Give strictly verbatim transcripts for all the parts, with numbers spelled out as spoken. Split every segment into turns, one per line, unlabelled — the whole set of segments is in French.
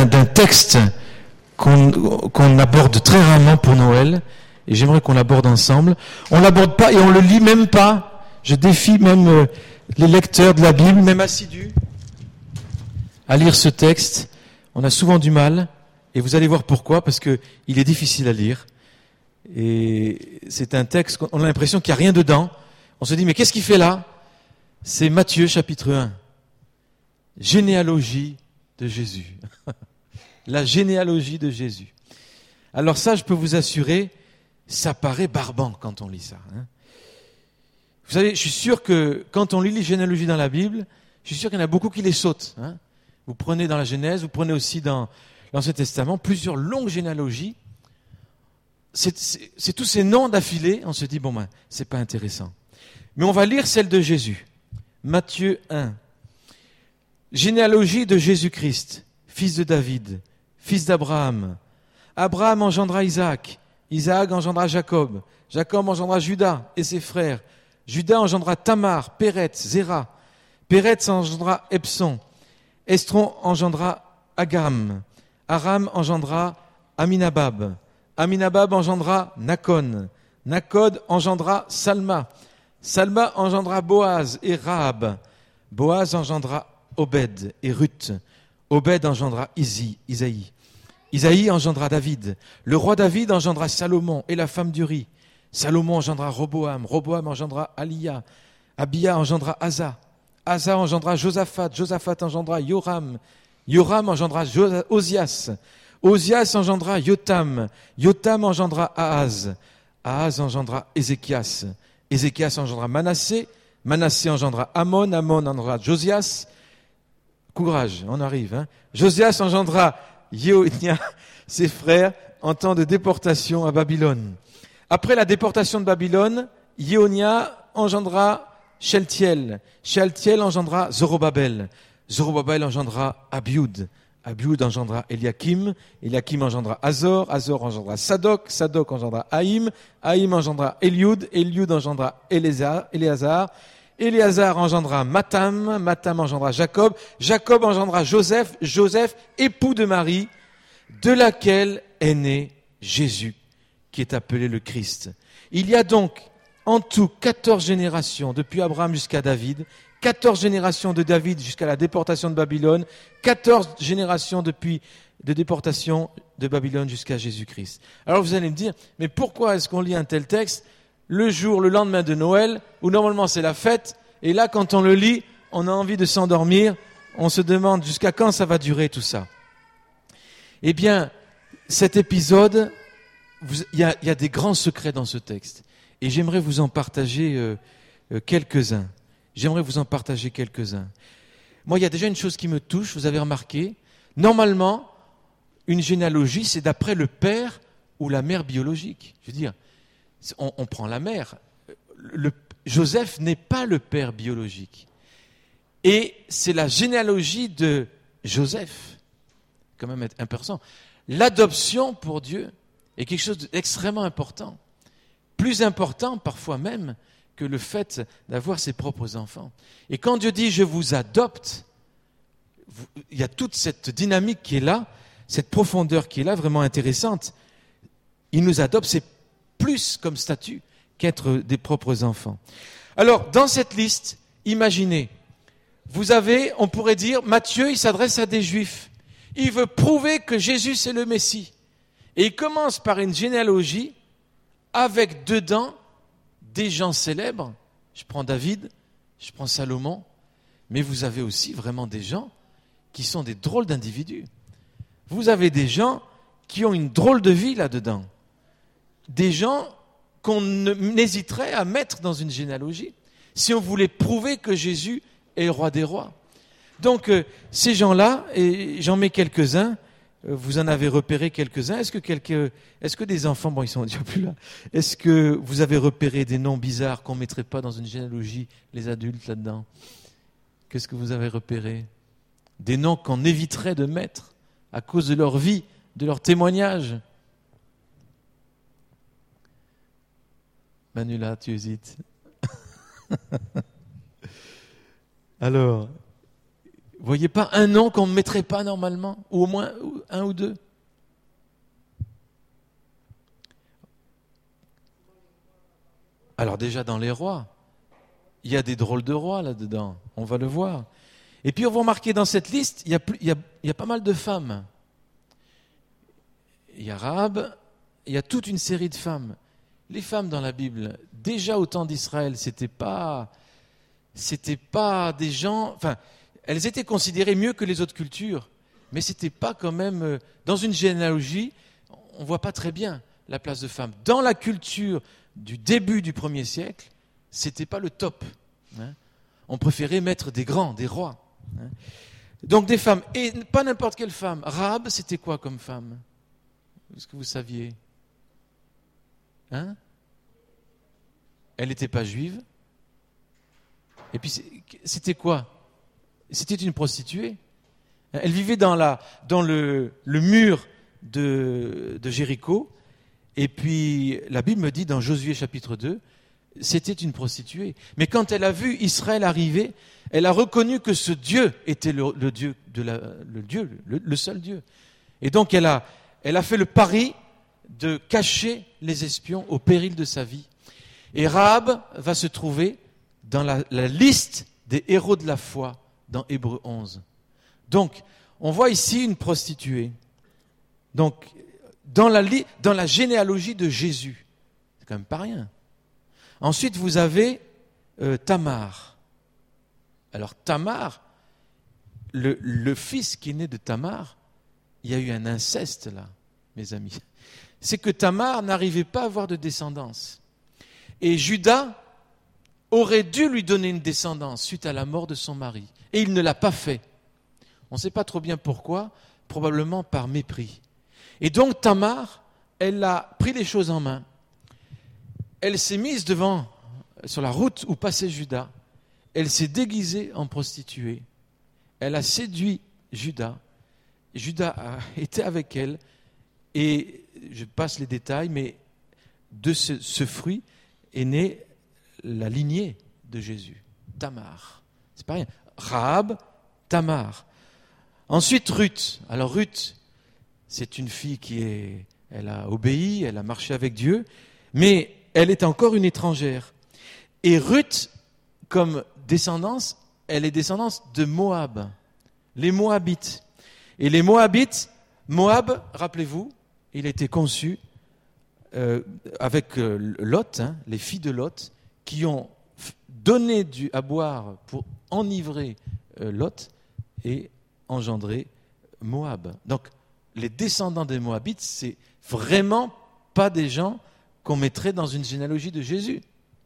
d'un, d'un texte qu'on, qu'on aborde très rarement pour Noël, et j'aimerais qu'on l'aborde ensemble. On l'aborde pas et on le lit même pas. Je défie même euh, les lecteurs de la Bible, même assidus, à lire ce texte. On a souvent du mal, et vous allez voir pourquoi, parce que il est difficile à lire. Et c'est un texte, on a l'impression qu'il n'y a rien dedans. On se dit, mais qu'est-ce qu'il fait là? C'est Matthieu chapitre un. Généalogie de Jésus. La généalogie de Jésus. Alors ça, je peux vous assurer, ça paraît barbant quand on lit ça. Hein. Vous savez, je suis sûr que quand on lit les généalogies dans la Bible, je suis sûr qu'il y en a beaucoup qui les sautent. Hein. Vous prenez dans la Genèse, vous prenez aussi dans l'Ancien Testament, plusieurs longues généalogies. C'est, c'est, c'est tous ces noms d'affilée, on se dit, bon ben, c'est pas intéressant. Mais on va lire celle de Jésus. Matthieu un. Généalogie de Jésus-Christ, fils de David, fils d'Abraham. Abraham engendra Isaac, Isaac engendra Jacob, Jacob engendra Judas et ses frères. Judas engendra Tamar, Péret, Zéra. Péret engendra Epson. Estron engendra Agam. Aram engendra Aminabab. Aminabab engendra Nakon. Nakod engendra Salma. Salma engendra Boaz et Rahab. Boaz engendra Obed et Ruth. Obed engendra Isi, Isaïe. Isaïe engendra David. Le roi David engendra Salomon et la femme d'Uri. Salomon engendra Roboam. Roboam engendra Aliya. Abia engendra Asa. Asa engendra Josaphat. Josaphat engendra Yoram. Yoram engendra Osias. Osias engendra Yotam. Yotam engendra Ahaz. Ahaz engendra Ézéchias. Ézéchias engendra Manassé. Manassé engendra Amon. Amon engendra Josias. Courage, on arrive. Hein. Josias engendra Jéhonia, ses frères, en temps de déportation à Babylone. Après la déportation de Babylone, Jéhonia engendra Sheltiel. Sheltiel engendra Zorobabel. Zorobabel engendra Abioud. Abioud engendra Eliakim. Eliakim engendra Azor. Azor engendra Sadok. Sadok engendra Haïm. Haïm engendra Eliud. Eliud engendra Éléazar. Éléazar. Éléazar engendra Matam. Matam engendra Jacob. Jacob engendra Joseph. Joseph, époux de Marie, de laquelle est né Jésus, qui est appelé le Christ. Il y a donc en tout quatorze générations, depuis Abraham jusqu'à David, quatorze générations de David jusqu'à la déportation de Babylone, quatorze générations depuis de déportation de Babylone jusqu'à Jésus-Christ. Alors vous allez me dire, mais pourquoi est-ce qu'on lit un tel texte le jour, le lendemain de Noël, où normalement c'est la fête, et là quand on le lit, on a envie de s'endormir, on se demande jusqu'à quand ça va durer tout ça. Eh bien, cet épisode, il y a, y a des grands secrets dans ce texte, et j'aimerais vous en partager euh, euh, quelques-uns. J'aimerais vous en partager quelques-uns. Moi, il y a déjà une chose qui me touche, vous avez remarqué, normalement, une généalogie, c'est d'après le père ou la mère biologique. Je veux dire, On, on prend la mère. Le, Joseph n'est pas le père biologique. Et c'est la généalogie de Joseph, quand même important. L'adoption pour Dieu est quelque chose d'extrêmement important. Plus important parfois même que le fait d'avoir ses propres enfants. Et quand Dieu dit « je vous adopte », il y a toute cette dynamique qui est là, cette profondeur qui est là, vraiment intéressante. Il nous adopte, c'est plus comme statut qu'être des propres enfants. Alors, dans cette liste, imaginez, vous avez, on pourrait dire, Matthieu, il s'adresse à des Juifs. Il veut prouver que Jésus, c'est le Messie. Et il commence par une généalogie avec dedans des gens célèbres. Je prends David, je prends Salomon, mais vous avez aussi vraiment des gens qui sont des drôles d'individus. Vous avez des gens qui ont une drôle de vie là-dedans. Des gens qu'on n'hésiterait à mettre dans une généalogie si on voulait prouver que Jésus est le roi des rois. Donc, euh, ces gens-là, et j'en mets quelques-uns, euh, vous en avez repéré quelques-uns. Est-ce que, quelques, est-ce que des enfants, bon, ils sont déjà plus là, est-ce que vous avez repéré des noms bizarres qu'on ne mettrait pas dans une généalogie, les adultes là-dedans? Qu'est-ce que vous avez repéré? Des noms qu'on éviterait de mettre à cause de leur vie, de leur témoignage. Manula, tu hésites. Alors, Vous voyez pas un nom qu'on ne mettrait pas normalement, ou au moins un ou deux? Alors déjà dans les rois, il y a des drôles de rois là-dedans, on va le voir. Et puis on va remarquer dans cette liste, il y a, plus, il y a, il y a pas mal de femmes. Il y a Rahab, il y a toute une série de femmes. Les femmes dans la Bible, déjà au temps d'Israël, c'était pas, c'était pas des gens, enfin, elles étaient considérées mieux que les autres cultures, mais c'était pas quand même, dans une généalogie, on voit pas très bien la place de femmes. Dans la culture du début du premier siècle, c'était pas le top. Hein. On préférait mettre des grands, des rois. Hein. Donc des femmes, et pas n'importe quelle femme. Rahab, c'était quoi comme femme? Est-ce que vous saviez? Hein? Elle n'était pas juive. Et puis c'était quoi? C'était une prostituée. Elle vivait dans, la, dans le, le mur de, de Jéricho. Et puis la Bible me dit dans Josué chapitre deux, c'était une prostituée. Mais quand elle a vu Israël arriver, elle a reconnu que ce Dieu était le, le Dieu, de la, le, Dieu le, le seul Dieu. Et donc elle a, elle a fait le pari de cacher les espions au péril de sa vie. Et Rahab va se trouver dans la, la liste des héros de la foi dans Hébreux onze. Donc, on voit ici une prostituée. Donc, dans la, dans la généalogie de Jésus, c'est quand même pas rien. Ensuite, vous avez euh, Tamar. Alors, Tamar, le, le fils qui est né de Tamar, il y a eu un inceste là, mes amis. C'est que Tamar n'arrivait pas à avoir de descendance. Et Judas aurait dû lui donner une descendance suite à la mort de son mari. Et il ne l'a pas fait. On ne sait pas trop bien pourquoi, probablement par mépris. Et donc Tamar, elle a pris les choses en main. Elle s'est mise devant, sur la route où passait Judas. Elle s'est déguisée en prostituée. Elle a séduit Judas. Judas a été avec elle. Et je passe les détails, mais de ce, ce fruit est née la lignée de Jésus. Tamar. C'est pas rien. Rahab, Tamar. Ensuite, Ruth. Alors Ruth, c'est une fille qui est, elle a obéi, elle a marché avec Dieu, mais elle est encore une étrangère. Et Ruth, comme descendance, elle est descendance de Moab, les Moabites. Et les Moabites, Moab, rappelez-vous, il a été conçu euh, avec euh, Lot, hein, les filles de Lot, qui ont donné du, à boire pour enivrer euh, Lot et engendrer Moab. Donc, les descendants des Moabites, c'est vraiment pas des gens qu'on mettrait dans une généalogie de Jésus.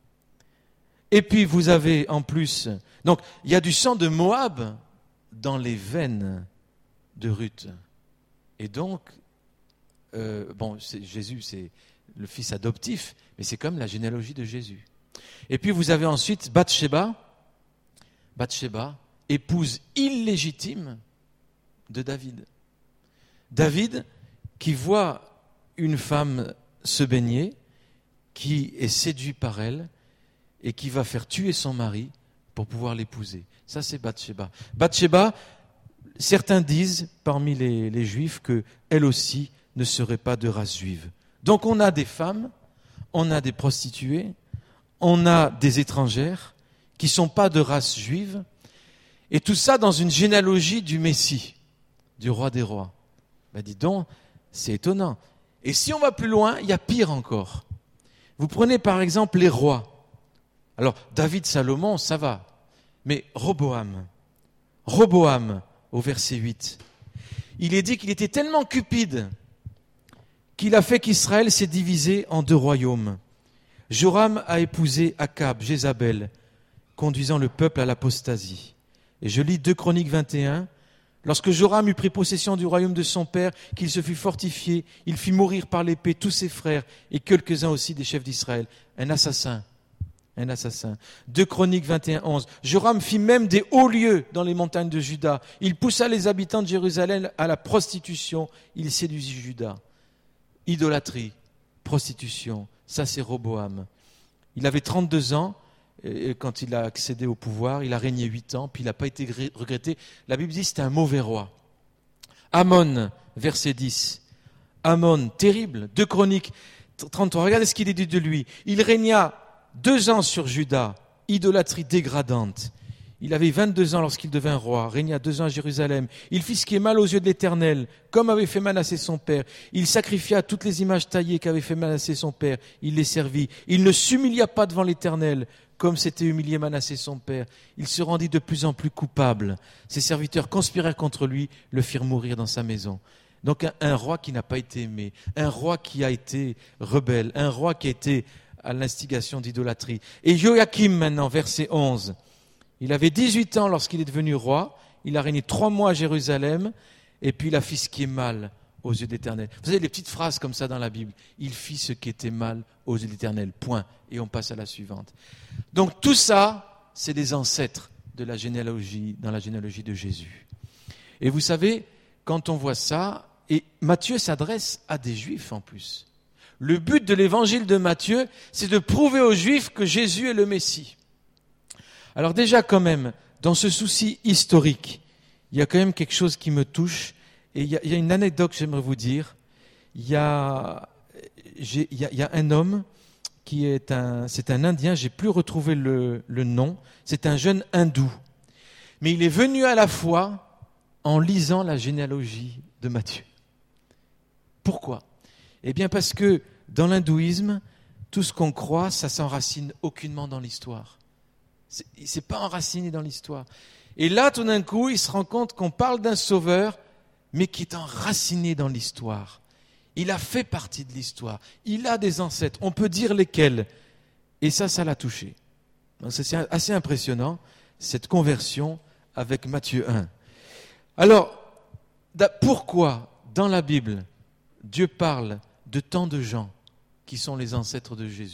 Et puis, vous avez en plus... Donc, il y a du sang de Moab dans les veines de Ruth. Et donc, euh, bon, c'est, Jésus, c'est le fils adoptif, mais c'est comme la généalogie de Jésus. Et puis, vous avez ensuite Bathsheba, Bathsheba, épouse illégitime de David. David qui voit une femme se baigner, qui est séduit par elle et qui va faire tuer son mari pour pouvoir l'épouser. Ça, c'est Bathsheba. Bathsheba, certains disent parmi les, les juifs qu'elle aussi ne serait pas de race juive. Donc on a des femmes, on a des prostituées, on a des étrangères qui ne sont pas de race juive, et tout ça dans une généalogie du Messie, du roi des rois. Ben dis donc, c'est étonnant. Et si on va plus loin, il y a pire encore. Vous prenez par exemple les rois. Alors, David, Salomon, ça va. Mais Roboam, Roboam, au verset huit, il est dit qu'il était tellement cupide qu'il a fait qu'Israël s'est divisé en deux royaumes. Joram a épousé Akab, Jézabel, conduisant le peuple à l'apostasie. Et je lis deux Chroniques vingt et un. Lorsque Joram eut pris possession du royaume de son père, qu'il se fut fortifié, il fit mourir par l'épée tous ses frères et quelques-uns aussi des chefs d'Israël. Un assassin. Un assassin. deux Chroniques vingt et un, onze. Joram fit même des hauts lieux dans les montagnes de Juda. Il poussa les habitants de Jérusalem à la prostitution. Il séduisit Juda. Idolâtrie, prostitution. Ça, c'est Roboam. Il avait trente-deux ans et quand il a accédé au pouvoir, il a régné huit ans, puis il n'a pas été regretté. La Bible dit que c'était un mauvais roi. Amon, verset dix. Amon, terrible, deux Chroniques trente-trois. Regardez ce qu'il est dit de lui. Il régna deux ans sur Juda, idolâtrie dégradante. Il avait vingt-deux ans lorsqu'il devint roi, régna deux ans à Jérusalem. Il fit ce qui est mal aux yeux de l'Éternel, comme avait fait Manassé son père. Il sacrifia toutes les images taillées qu'avait fait Manassé son père. Il les servit. Il ne s'humilia pas devant l'Éternel, comme s'était humilié Manassé son père. Il se rendit de plus en plus coupable. Ses serviteurs conspirèrent contre lui, le firent mourir dans sa maison. Donc un, un roi qui n'a pas été aimé, un roi qui a été rebelle, un roi qui a été à l'instigation d'idolâtrie. Et Joachim maintenant, verset onze. Il avait dix-huit ans lorsqu'il est devenu roi. Il a régné trois mois à Jérusalem. Et puis il a fait ce qui est mal aux yeux de l'Éternel. Vous savez, les petites phrases comme ça dans la Bible. Il fit ce qui était mal aux yeux de l'Éternel. Point. Et on passe à la suivante. Donc tout ça, c'est des ancêtres de la généalogie, dans la généalogie de Jésus. Et vous savez, quand on voit ça, et Matthieu s'adresse à des Juifs en plus. Le but de l'évangile de Matthieu, c'est de prouver aux Juifs que Jésus est le Messie. Alors déjà quand même, dans ce souci historique, il y a quand même quelque chose qui me touche. Et il y a, il y a une anecdote que j'aimerais vous dire. Il y a, j'ai, il y a, il y a un homme qui est un, c'est un Indien, j'ai plus retrouvé le, le nom. C'est un jeune hindou. Mais il est venu à la foi en lisant la généalogie de Matthieu. Pourquoi ? Eh bien parce que dans l'hindouisme, tout ce qu'on croit, ça s'enracine aucunement dans l'histoire. C'est, c'est pas enraciné dans l'histoire. Et là, tout d'un coup, il se rend compte qu'on parle d'un sauveur, mais qui est enraciné dans l'histoire. Il a fait partie de l'histoire. Il a des ancêtres. On peut dire lesquels. Et ça, ça l'a touché. Donc, c'est assez impressionnant, cette conversion avec Matthieu un. Alors, pourquoi, dans la Bible, Dieu parle de tant de gens qui sont les ancêtres de Jésus ?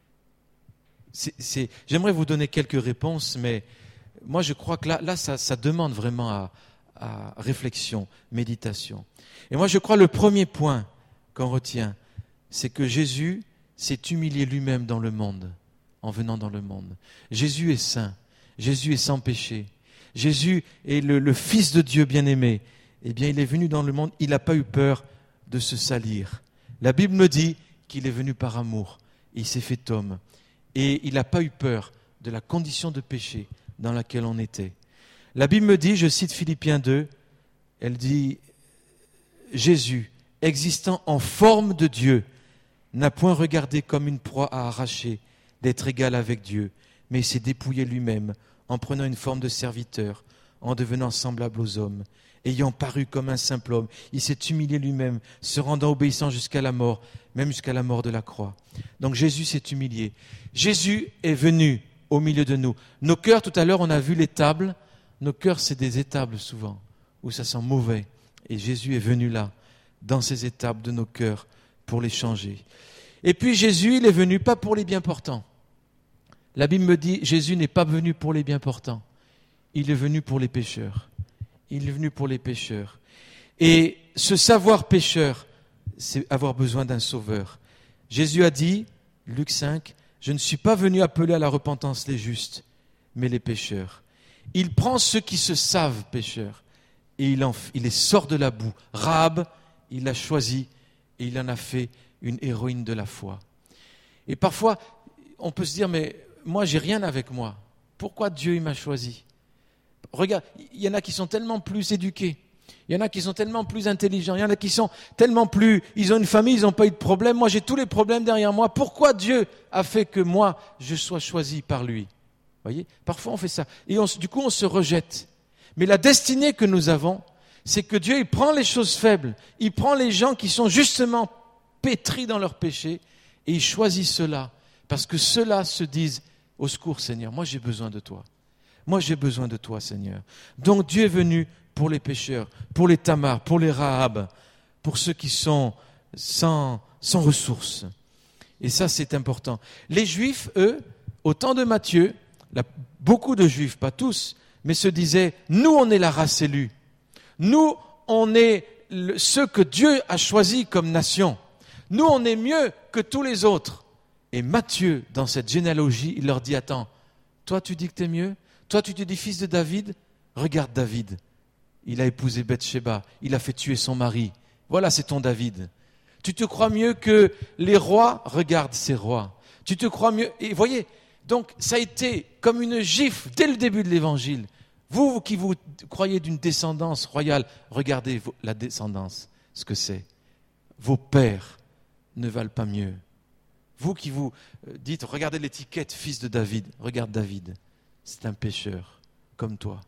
C'est, c'est, j'aimerais vous donner quelques réponses, mais moi je crois que là, là ça, ça demande vraiment à, à réflexion, méditation. Et moi je crois que le premier point qu'on retient, c'est que Jésus s'est humilié lui-même dans le monde, en venant dans le monde. Jésus est saint, Jésus est sans péché, Jésus est le, le Fils de Dieu bien-aimé. Eh bien il est venu dans le monde, il n'a pas eu peur de se salir. La Bible me dit qu'il est venu par amour, il s'est fait homme. Et il n'a pas eu peur de la condition de péché dans laquelle on était. La Bible me dit, je cite Philippiens deux, elle dit, Jésus, existant en forme de Dieu, n'a point regardé comme une proie à arracher d'être égal avec Dieu, mais il s'est dépouillé lui-même en prenant une forme de serviteur, en devenant semblable aux hommes. Ayant paru comme un simple homme, il s'est humilié lui-même, se rendant obéissant jusqu'à la mort, même jusqu'à la mort de la croix. Donc Jésus s'est humilié. Jésus est venu au milieu de nous. Nos cœurs, tout à l'heure, on a vu l'étable. Nos cœurs, c'est des étables souvent, où ça sent mauvais. Et Jésus est venu là, dans ces étables de nos cœurs, pour les changer. Et puis Jésus, il est venu pas pour les bien portants. La Bible me dit, Jésus n'est pas venu pour les bien portants. Il est venu pour les pécheurs. Il est venu pour les pécheurs. Et ce savoir pécheur, c'est avoir besoin d'un sauveur. Jésus a dit, Luc cinq, « Je ne suis pas venu appeler à la repentance les justes, mais les pécheurs. » Il prend ceux qui se savent pécheurs et il, en, il les sort de la boue. Rahab, il l'a choisi et il en a fait une héroïne de la foi. Et parfois, on peut se dire, mais moi, j'ai rien avec moi. Pourquoi Dieu il m'a choisi ? Regarde, il y en a qui sont tellement plus éduqués, il y en a qui sont tellement plus intelligents, il y en a qui sont tellement plus... Ils ont une famille, ils n'ont pas eu de problème. Moi, j'ai tous les problèmes derrière moi. Pourquoi Dieu a fait que moi, je sois choisi par lui ? Vous voyez ? Parfois, on fait ça. Et on, du coup, on se rejette. Mais la destinée que nous avons, c'est que Dieu, il prend les choses faibles, il prend les gens qui sont justement pétris dans leurs péchés, et il choisit ceux-là. Parce que ceux-là se disent, au secours Seigneur, moi j'ai besoin de toi. Moi, j'ai besoin de toi, Seigneur. Donc, Dieu est venu pour les pécheurs, pour les Tamar, pour les Rahab, pour ceux qui sont sans, sans ressources. Et ça, c'est important. Les Juifs, eux, au temps de Matthieu, là, beaucoup de Juifs, pas tous, mais se disaient, nous, on est la race élue. Nous, on est le, ceux que Dieu a choisis comme nation. Nous, on est mieux que tous les autres. Et Matthieu, dans cette généalogie, il leur dit, attends, Toi, tu dis que tu es mieux? Toi, tu te dis fils de David? Regarde David. Il a épousé Bathsheba. Il a fait tuer son mari. Voilà, c'est ton David. Tu te crois mieux que les rois? Regarde ces rois. Tu te crois mieux? Et voyez, donc ça a été comme une gifle dès le début de l'Évangile. Vous, vous qui vous croyez d'une descendance royale, regardez la descendance, ce que c'est. Vos pères ne valent pas mieux. Vous qui vous dites, regardez l'étiquette, fils de David, regarde David, c'est un pécheur, comme toi.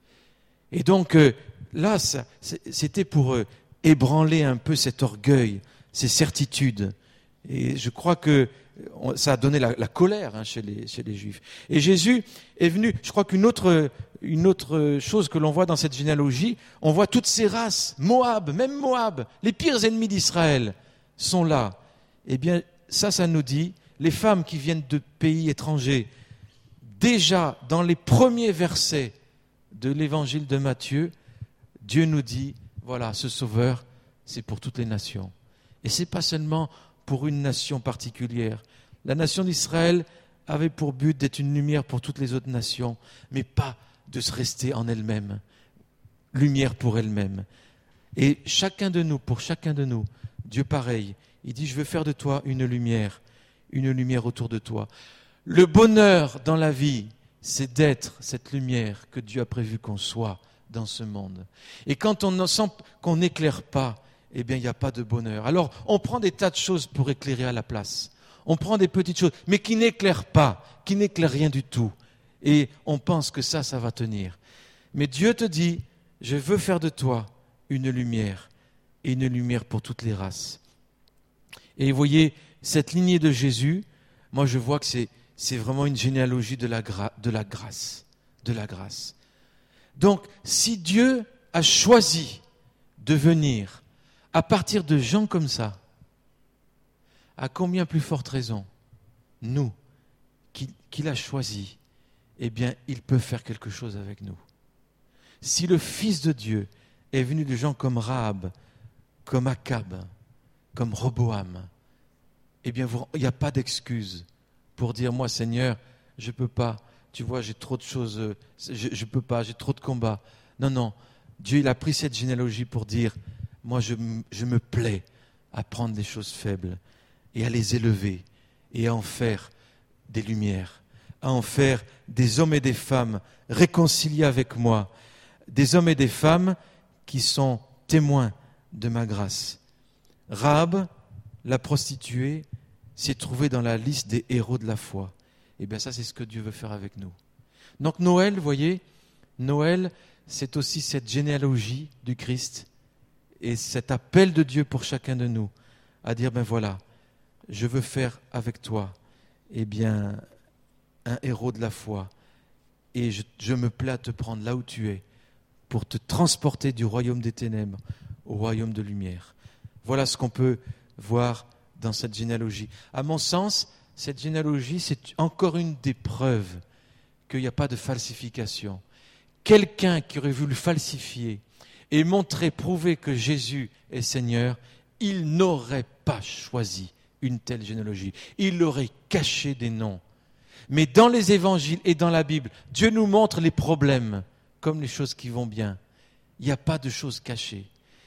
Et donc euh, là, ça, c'était pour euh, ébranler un peu cet orgueil, ces certitudes. Et je crois que ça a donné la, la colère hein, chez, les, chez les Juifs. Et Jésus est venu, je crois qu'une autre, une autre chose que l'on voit dans cette généalogie, on voit toutes ces races, Moab, même Moab, les pires ennemis d'Israël sont là. Eh bien, ça, ça nous dit, les femmes qui viennent de pays étrangers, déjà dans les premiers versets de l'évangile de Matthieu, Dieu nous dit, voilà, ce sauveur, c'est pour toutes les nations. Et ce n'est pas seulement pour une nation particulière. La nation d'Israël avait pour but d'être une lumière pour toutes les autres nations, mais pas de se rester en elle-même, lumière pour elle-même. Et chacun de nous, pour chacun de nous, Dieu pareil, il dit, je veux faire de toi une lumière, une lumière autour de toi. Le bonheur dans la vie, c'est d'être cette lumière que Dieu a prévu qu'on soit dans ce monde. Et quand on sent qu'on n'éclaire pas, eh bien, il n'y a pas de bonheur. Alors, on prend des tas de choses pour éclairer à la place. On prend des petites choses, mais qui n'éclairent pas, qui n'éclairent rien du tout. Et on pense que ça, ça va tenir. Mais Dieu te dit, je veux faire de toi une lumière, et une lumière pour toutes les races. Et vous voyez, cette lignée de Jésus, moi je vois que c'est, c'est vraiment une généalogie de la, gra- de la grâce. De la grâce. Donc, si Dieu a choisi de venir à partir de gens comme ça, à combien plus forte raison, nous, qu'il, qu'il a choisi, eh bien, il peut faire quelque chose avec nous. Si le Fils de Dieu est venu de gens comme Rahab, comme Akab, comme Roboam, eh bien, il n'y a pas d'excuse pour dire, moi, Seigneur, je ne peux pas, tu vois, j'ai trop de choses, je ne peux pas, j'ai trop de combats. Non, non, Dieu, il a pris cette généalogie pour dire, moi, je, je me plais à prendre des choses faibles et à les élever et à en faire des lumières, à en faire des hommes et des femmes réconciliés avec moi, des hommes et des femmes qui sont témoins de ma grâce. Rahab, la prostituée, s'est trouvée dans la liste des héros de la foi. Et bien ça, c'est ce que Dieu veut faire avec nous. Donc Noël, vous voyez, Noël, c'est aussi cette généalogie du Christ et cet appel de Dieu pour chacun de nous à dire, ben voilà, je veux faire avec toi, eh bien, un héros de la foi. Et je, je me plais à te prendre là où tu es pour te transporter du royaume des ténèbres au royaume de lumière. Voilà ce qu'on peut voir dans cette généalogie. À mon sens, cette généalogie, c'est encore une des preuves qu'il n'y a pas de falsification. Quelqu'un qui aurait voulu falsifier et montrer, prouver que Jésus est Seigneur, il n'aurait pas choisi une telle généalogie. Il aurait caché des noms. Mais dans les évangiles et dans la Bible, Dieu nous montre les problèmes comme les choses qui vont bien. Il n'y a pas de choses cachées.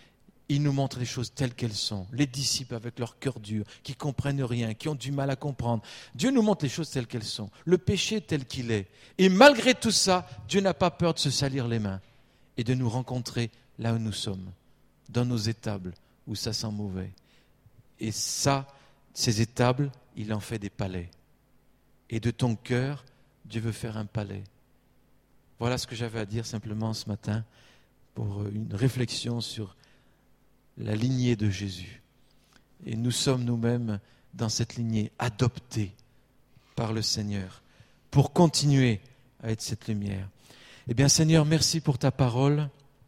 Il nous montre les choses telles qu'elles sont. Les disciples avec leur cœur dur, qui ne comprennent rien, qui ont du mal à comprendre. Dieu nous montre les choses telles qu'elles sont. Le péché tel qu'il est. Et malgré tout ça, Dieu n'a pas peur de se salir les mains et de nous rencontrer là où nous sommes, dans nos étables où ça sent mauvais. Et ça, ces étables, il en fait des palais. Et de ton cœur, Dieu veut faire un palais. Voilà ce que j'avais à dire simplement ce matin pour une réflexion sur la lignée de Jésus. Et nous sommes nous-mêmes dans cette lignée, adoptés par le Seigneur, pour continuer à être cette lumière. Eh bien Seigneur, merci pour ta parole.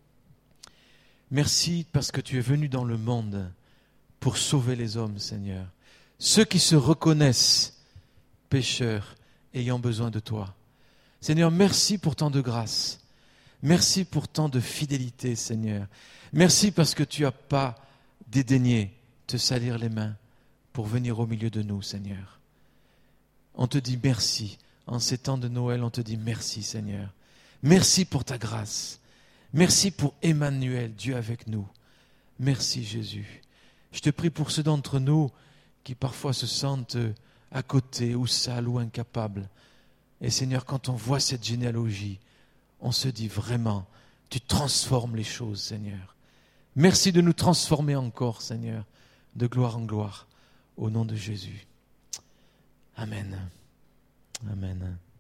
Merci parce que tu es venu dans le monde pour sauver les hommes, Seigneur. Ceux qui se reconnaissent pécheurs ayant besoin de toi. Seigneur, merci pour tant de grâce. Merci pour tant de fidélité, Seigneur. Merci parce que tu n'as pas dédaigné te salir les mains pour venir au milieu de nous, Seigneur. On te dit merci. en ces temps de Noël, on te dit merci Seigneur. Merci pour ta grâce. Merci pour Emmanuel, Dieu avec nous. Merci Jésus. Je te prie pour ceux d'entre nous qui parfois se sentent à côté ou sales ou incapables. Et Seigneur, quand on voit cette généalogie, on se dit vraiment, tu transformes les choses, Seigneur. Merci de nous transformer encore, Seigneur, de gloire en gloire, au nom de Jésus. Amen. Amen.